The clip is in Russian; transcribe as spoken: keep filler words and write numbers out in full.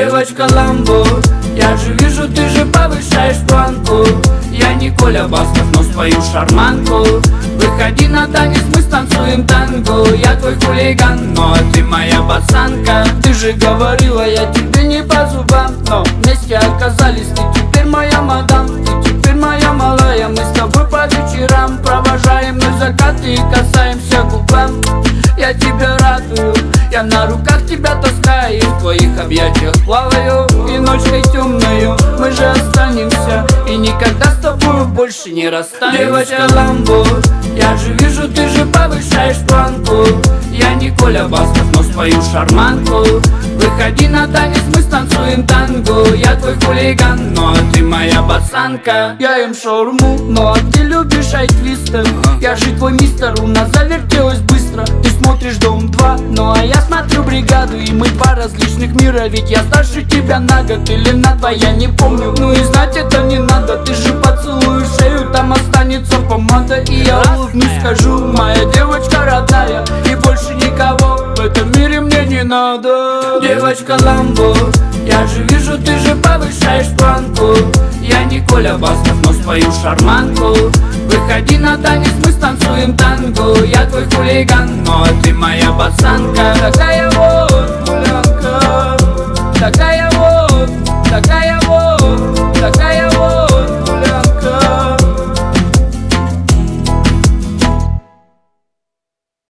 Девочка Ламбо, я же вижу, ты же повышаешь планку. Я не Коля Басков, но спою шарманку. Выходи на танец, мы станцуем танго. Я твой хулиган, но ты моя пацанка. Ты же говорила, я тебе не по зубам, но вместе оказались, ты теперь моя мадам. Ты теперь моя малая, мы с тобой по вечерам провожаем мы закаты и касаемся губам. Я тебя радую, я на руках тебя таскаю, в твоих объятиях плаваю, и ночкой темною мы же останемся, и никогда с тобой больше не расстанемся. Девочка Ламбо, я же вижу, ты же повышаешь планку. Я не Коля Басков, но спою шарманку. Выходи на танец, мы станцуем танго. Я твой хулиган, но ты моя пацанка. Я ем шаурму, но а ты любишь айтвистер. Я же твой мистер, у нас завертелось быстро. Ты смотришь Дом два, ну а я смотрю Бригаду. И мы два различных мира, ведь я старше тебя на год или на два, я не помню. Ну и знать это не надо, ты же поцелуешь шею, там останется помада. И я улыбнусь, скажу, моя девочка родная, и больше никого в этом мире мне не надо. Девочка Ламбо, я же вижу, ты же повышаешь планку. Я не Коля Басков, но спою шарманку. Выходи на танец, мы станцуем танго. Я твой хулиган, но ты моя пацанка.